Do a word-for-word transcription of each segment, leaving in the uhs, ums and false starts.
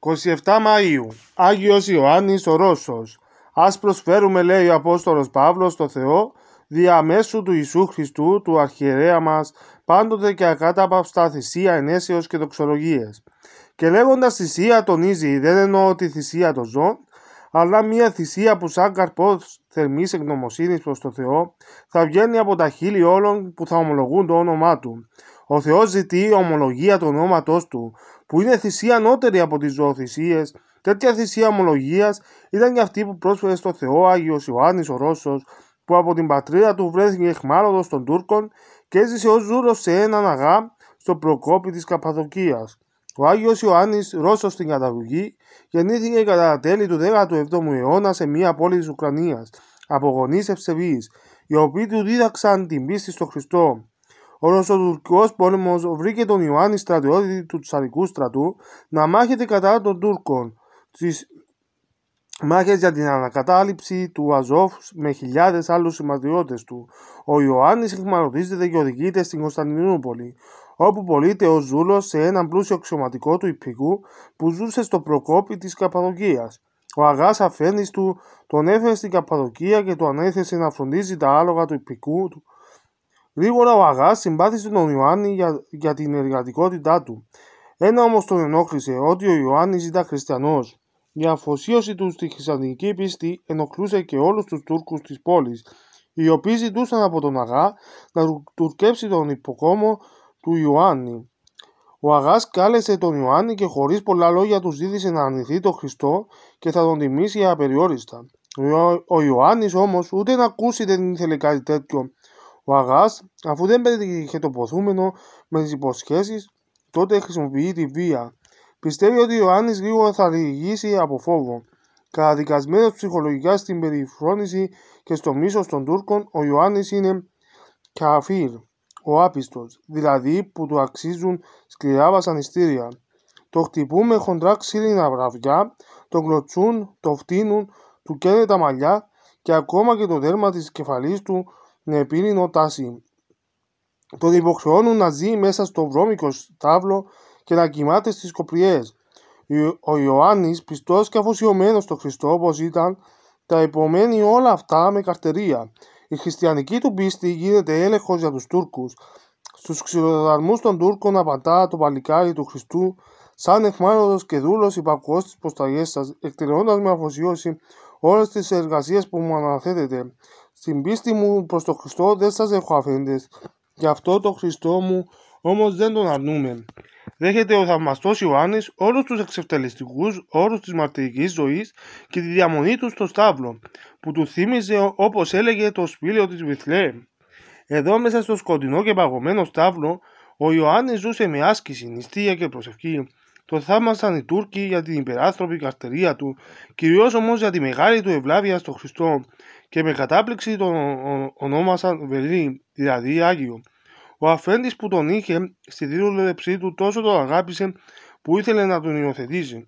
είκοσι επτά Μαΐου, Άγιος Ιωάννης ο Ρώσος. Ας προσφέρουμε, λέει ο Απόστολος Παύλος, στο Θεό, διαμέσου του Ιησού Χριστού, του αρχιερέα μας, πάντοτε και ακάταπαυστα θυσία ενέσεως και δοξολογίες. Και λέγοντας θυσία τονίζει, δεν εννοώ τη θυσία των ζώων, αλλά μια θυσία που σαν καρπός θερμής ευγνωμοσύνης προς το Θεό θα βγαίνει από τα χείλη όλων που θα ομολογούν το όνομά Του. Ο Θεός ζητεί ομολογία του ονόματός Του, που είναι θυσία ανώτερη από τις ζωοθυσίες. Τέτοια θυσία ομολογίας ήταν και αυτή που πρόσφερε στο Θεό Άγιος Ιωάννης ο Ρώσος, που από την πατρίδα του βρέθηκε εχμάλωτος των Τούρκων και έζησε ως ζούρος σε έναν αγά στο Προκόπη της Καππαδοκίας. Ο Άγιος Ιωάννης Ρώσος στην καταγωγή γεννήθηκε κατά τα τέλη του δέκατου εβδόμου αιώνα σε μια πόλη της Ουκρανίας, από γονείς ευσεβείς, οι οποίοι του δίδαξαν την πίστη στο Χριστό. Ο Ρωσοτουρκικός πόλεμος βρήκε τον Ιωάννη στρατιώτη του τσαρικού στρατού να μάχεται κατά των Τούρκων. Στις μάχες για την ανακατάληψη του Αζόφ με χιλιάδες άλλους συμπατριώτες του, ο Ιωάννης εχμαλωτίζεται και οδηγείται στην Κωνσταντινούπολη, όπου πωλείται ως ζούλος σε έναν πλούσιο αξιωματικό του υπηκού που ζούσε στο Προκόπη της Καππαδοκίας. Ο αγάς αφέντης του τον έφερε στην Καππαδοκία και του ανέθεσε να φροντίζει τα άλογα του υπηκού του. Γρήγορα ο αγάς συμπάθησε τον Ιωάννη για, για την εργατικότητά του. Ένα όμως τον ενόχλησε, ότι ο Ιωάννης ήταν χριστιανός. Η αφοσίωση του στη χριστιανική πίστη ενοχλούσε και όλους τους Τούρκους της πόλης, οι οποίοι ζητούσαν από τον αγά να τουρκέψει τον υποκόμο του Ιωάννη. Ο αγάς κάλεσε τον Ιωάννη και χωρίς πολλά λόγια του ζήτησε να αρνηθεί τον Χριστό και θα τον τιμήσει απεριόριστα. Ο Ιωάννης όμως ούτε να ακούσει δεν ήθελε κάτι τέτοιο. Ο αγάς, αφού δεν πέτυχε το ποθούμενο με τις υποσχέσεις, τότε χρησιμοποιεί τη βία. Πιστεύει ότι ο Ιωάννης γρήγορα θα λυγίσει από φόβο. Καταδικασμένος ψυχολογικά στην περιφρόνηση και στο μίσος των Τούρκων, ο Ιωάννης είναι καφίρ, ο άπιστος, δηλαδή που του αξίζουν σκληρά βασανιστήρια. Το χτυπούν με χοντρά ξύλινα βραβιά, τον κλωτσούν, το φτύνουν, του καίνε τα μαλλιά και ακόμα και το δέρμα της κεφαλής του με πύρινο τάση. Τον υποχρεώνουν να ζει μέσα στο βρώμικο στάβλο και να κοιμάται στις σκοπριές. Ο Ιωάννης, πιστός και αφοσιωμένος στο Χριστό όπως ήταν, τα υπομένει όλα αυτά με καρτερία. Η χριστιανική του πίστη γίνεται έλεγχος για τους Τούρκους. Στους ξυλοδαρμούς των Τούρκων απαντά το παλικάρι του Χριστού, σαν εχμάλωτος και δούλος υπακούω στις προσταγές σας, εκτελώντας με αφοσίωση όλες τις εργασίες που μου αναθέτετε. Στην πίστη μου προς τον Χριστό δεν σας έχω αφέντες, γι' αυτό τον Χριστό μου όμως δεν τον αρνούμε. Δέχεται ο θαυμαστός Ιωάννης όλους τους εξευτελιστικούς όρους της μαρτυρικής ζωής και τη διαμονή του στο στάβλο, που του θύμιζε, όπως έλεγε, το σπήλαιο της Βιθλεέμ. Εδώ μέσα στο σκοτεινό και παγωμένο στάβλο, ο Ιωάννης ζούσε με άσκηση, νηστεία και προσευχή. Το θαύμασαν οι Τούρκοι για την υπεράνθρωπη καρτερία του, κυρίως όμως για τη μεγάλη του ευλάβεια στο Χριστό, και με κατάπληξη τον ονόμασαν Βελή, δηλαδή Άγιο. Ο αφέντης που τον είχε στη δίδουλεψή του τόσο τον αγάπησε που ήθελε να τον υιοθετήσει.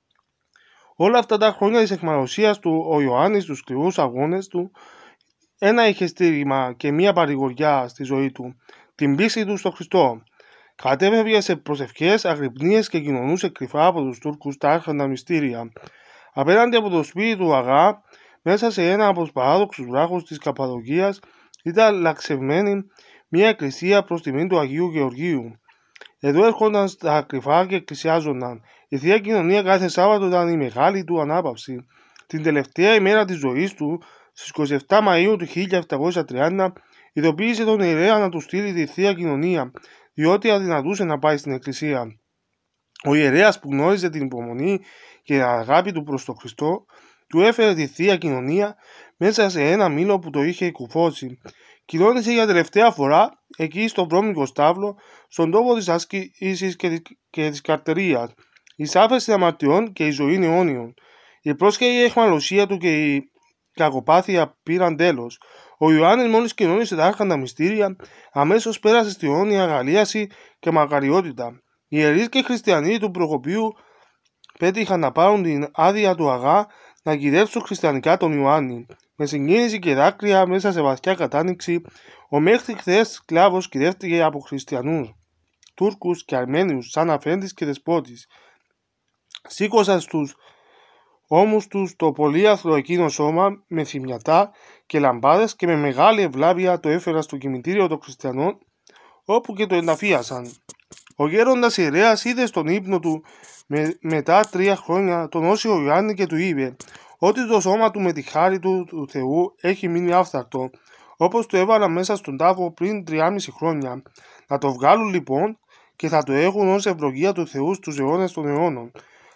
Όλα αυτά τα χρόνια της αιχμαλωσίας του, ο Ιωάννης στους σκληρούς αγώνες του, ένα είχε στήριγμα και μία παρηγοριά στη ζωή του, την πίστη του στο Χριστό. Κατέφευγε σε προσευχές, αγρυπνίες και κοινωνούσε κρυφά από τους Τούρκους τα άρχοντα μυστήρια. Απέναντι από το σπίτι του αγά, μέσα σε ένα από τους παράδοξους βράχους της Καππαδοκίας, ήταν λαξευμένη μια εκκλησία προς τιμήν του Αγίου Γεωργίου. Εδώ έρχονταν στα κρυφά και εκκλησιάζονταν. Η Θεία Κοινωνία κάθε Σάββατο ήταν η μεγάλη του ανάπαυση. Την τελευταία ημέρα της ζωής του, στις είκοσι επτά Μαΐου του χίλια επτακόσια τριάντα, ειδοποίησε τον ιερέα να του στείλει τη Θεία Κοινωνία, διότι αδυνατούσε να πάει στην εκκλησία. Ο ιερέας, που γνώριζε την υπομονή και την αγάπη του προς τον Χριστό, του έφερε τη Θεία Κοινωνία μέσα σε ένα μήλο που το είχε κουφώσει. Κοινώνησε για τελευταία φορά εκεί στο βρώμικο στάβλο, στον τόπο της άσκησης και, και της καρτερίας, εις άφεση αμαρτιών και η ζωή αιώνιων. Η πρόσχερη αιχμαλωσία του και η κακοπάθεια πήραν τέλος. Ο Ιωάννης μόλις κοινώνησε τα άρχοντα μυστήρια, αμέσως πέρασε στη αιώνια αγαλίαση και μακαριότητα. Οι ιερείς και χριστιανοί του Προκοπίου πέτυχαν να πάρουν την άδεια του αγά να κυδεύσουν χριστιανικά τον Ιωάννη. Με συγκίνηση και δάκρυα μέσα σε βαθιά κατάνοιξη, ο μέχρι χθες σκλάβος κυδεύτηκε από χριστιανούς, Τούρκους και Αρμένιους σαν αφέντης και δεσπότης. Σήκωσαν στους ώμους τους το πολύαθλο εκείνο σώμα με θυμιατά και λαμπάδες και με μεγάλη ευλάβεια το έφεραν στο κημητήριο των χριστιανών, όπου και το ενταφίασαν. Ο γέροντας ιερέας είδε στον ύπνο του με, μετά τρία χρόνια τον Όσιο Ιωάννη και του είπε ότι το σώμα του με τη χάρη του, του Θεού έχει μείνει άφθαρτο, όπως το έβαλαν μέσα στον τάφο πριν τριάμιση χρόνια. Να το βγάλουν λοιπόν και θα το έχουν ως ευλογία του Θεού στους αιώνες των αιώνων.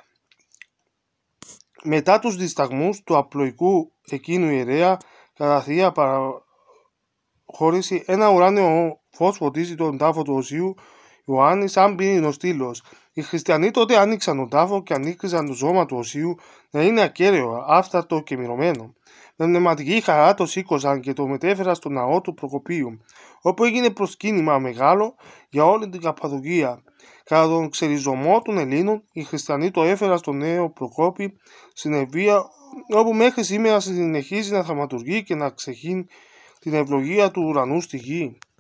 Μετά τους δισταγμούς του απλοϊκού εκείνου ιερέα, κατά θεία παραχώρηση, ένα ουράνιο φως φωτίζει τον τάφο του Οσίου Ιωάννη σαν πύρινο στήλος. Οι χριστιανοί τότε άνοιξαν τον τάφο και ανήκριζαν το σώμα του Οσίου να είναι ακέραιο, άφθαρτο και μυρωμένο. Με πνευματική χαρά το σήκωσαν και το μετέφεραν στο ναό του Προκοπίου, όπου έγινε προσκύνημα μεγάλο για όλη την Καππαδοκία. Κατά τον ξεριζωμό των Ελλήνων, οι χριστιανοί το έφεραν στο νέο Προκόπη στην Ευβοία, όπου μέχρι σήμερα συνεχίζει να θαυματουργεί και να ξεχύνει την ευλογία του ουρανού στη γη.